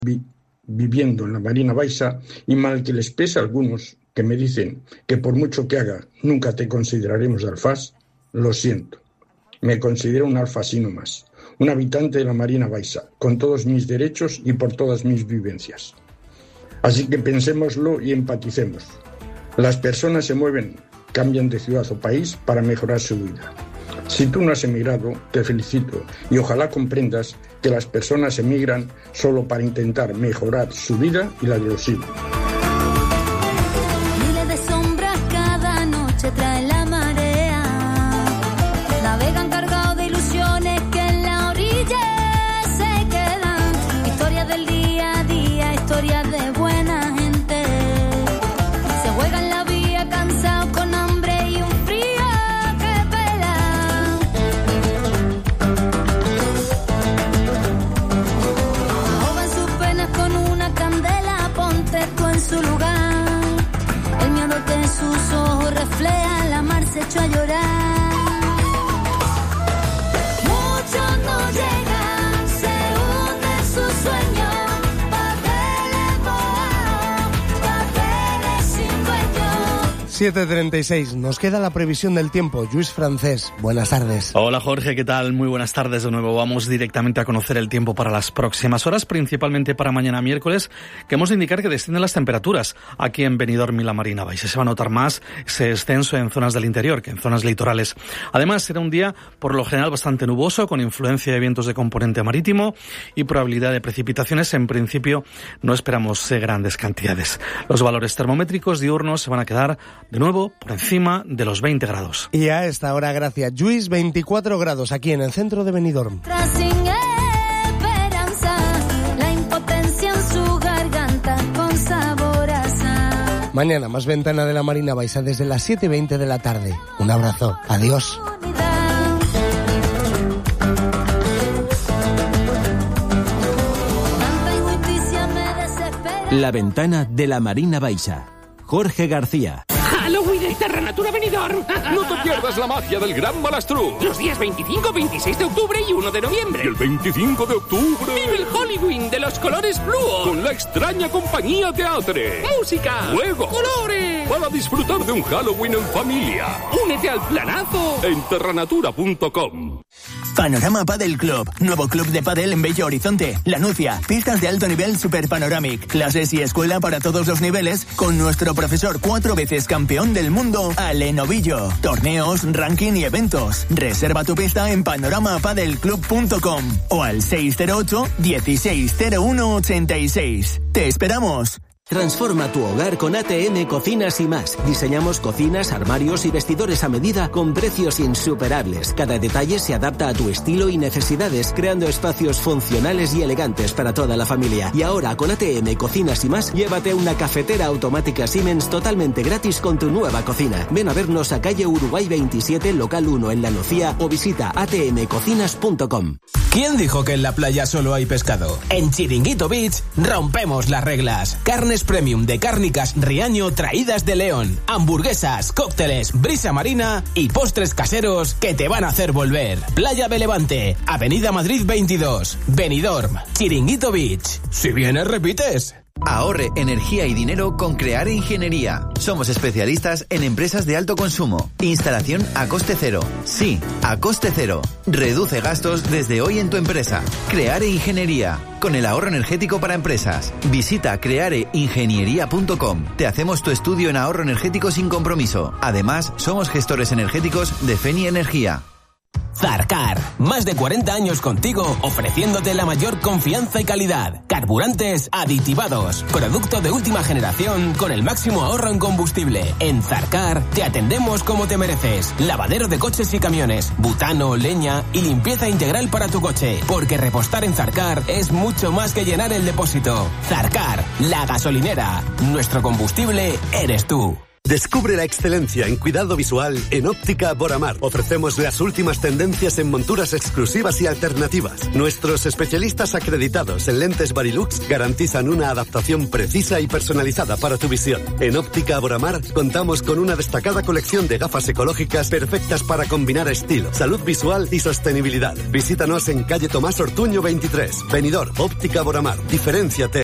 viviendo en la Marina Baixa, y mal que les pese a algunos que me dicen que por mucho que haga nunca te consideraremos de Alfás, lo siento. Me considero un alfasino más, un habitante de la Marina Baixa, con todos mis derechos y por todas mis vivencias. Así que pensémoslo y empaticemos. Las personas se mueven, cambian de ciudad o país para mejorar su vida. Si tú no has emigrado, te felicito y ojalá comprendas que las personas emigran solo para intentar mejorar su vida y la de los suyos. Miles de sombras cada noche trae la marea. Navegan cargados de ilusiones que en la orilla se quedan. Historias del día a día, historias de buena gente. Se juegan la vía cansados con hambre y un frío que pela. Ahogan sus penas con una candela, ponte tú en su lugar. El miedo de sus ojos refleja, la mar se echó a llorar. Muchos no llegan, se hunde su sueño. Papeles mojados, papeles sin dueño. 7:36, nos queda la previsión del tiempo. Lluís Francés, buenas tardes. Hola Jorge, ¿qué tal? Muy buenas tardes de nuevo. Vamos directamente a conocer el tiempo para las próximas horas, principalmente para mañana miércoles, que hemos de indicar que descienden las temperaturas aquí en Benidorm y la Marina Baixa. Se va a notar más ese descenso en zonas del interior que en zonas litorales. Además, será un día por lo general bastante nuboso, con influencia de vientos de componente marítimo y probabilidad de precipitaciones. En principio no esperamos grandes cantidades. Los valores termométricos diurnos se van a quedar de nuevo por encima de los 20 grados. Y a esta hora, gracias Lluís, 24 grados aquí en el centro de Benidorm. Sin esperanza, la impotencia en su garganta con sabor a sal. Mañana más ventana de la Marina Baixa desde las 7:20 de la tarde. Un abrazo, adiós. La ventana de la Marina Baixa. Jorge García. ¡Halloween en Terranatura Benidorm! No te pierdas la magia del Gran Malastrú. Los días 25, 26 de octubre y 1 de noviembre. Y el 25 de octubre... ¡Vive el Halloween de los colores fluo! Con la extraña compañía Teatre. ¡Música! ¡Juegos! ¡Colores! Para disfrutar de un Halloween en familia. ¡Únete al planazo! En terranatura.com. Panorama Padel Club, nuevo club de pádel en Bello Horizonte, La Nucia, pistas de alto nivel Super Panoramic, clases y escuela para todos los niveles, con nuestro profesor 4 veces campeón del mundo, Ale Novillo. Torneos, ranking y eventos. Reserva tu pista en panoramapadelclub.com o al 608 160186. ¡Te esperamos! Transforma tu hogar con ATM Cocinas y Más. Diseñamos cocinas, armarios y vestidores a medida con precios insuperables. Cada detalle se adapta a tu estilo y necesidades, creando espacios funcionales y elegantes para toda la familia. Y ahora con ATM Cocinas y Más, llévate una cafetera automática Siemens totalmente gratis con tu nueva cocina. Ven a vernos a calle Uruguay 27, local 1 en La Nucía o visita atmcocinas.com. ¿Quién dijo que en la playa solo hay pescado? En Chiringuito Beach rompemos las reglas. Carnes premium de cárnicas Riaño traídas de León. Hamburguesas, cócteles, brisa marina y postres caseros que te van a hacer volver. Playa de Levante, Avenida Madrid 22, Benidorm, Chiringuito Beach. Si vienes, repites. Ahorre energía y dinero con Creare Ingeniería. Somos especialistas en empresas de alto consumo. Instalación a coste cero. Sí, a coste cero. Reduce gastos desde hoy en tu empresa. Creare Ingeniería. Con el ahorro energético para empresas. Visita creareingeniería.com. Te hacemos tu estudio en ahorro energético sin compromiso. Además, somos gestores energéticos de Feni Energía. Zarcar, más de 40 años contigo, ofreciéndote la mayor confianza y calidad. Carburantes aditivados, producto de última generación con el máximo ahorro en combustible. En Zarcar te atendemos como te mereces. Lavadero de coches y camiones, butano, leña y limpieza integral para tu coche. Porque repostar en Zarcar es mucho más que llenar el depósito. Zarcar, la gasolinera. Nuestro combustible eres tú. Descubre la excelencia en cuidado visual en Óptica Boramar. Ofrecemos las últimas tendencias en monturas exclusivas y alternativas. Nuestros especialistas acreditados en lentes Varilux garantizan una adaptación precisa y personalizada para tu visión. En Óptica Boramar contamos con una destacada colección de gafas ecológicas perfectas para combinar estilo, salud visual y sostenibilidad. Visítanos en calle Tomás Ortuño 23, Benidorm. Óptica Boramar. Diferénciate.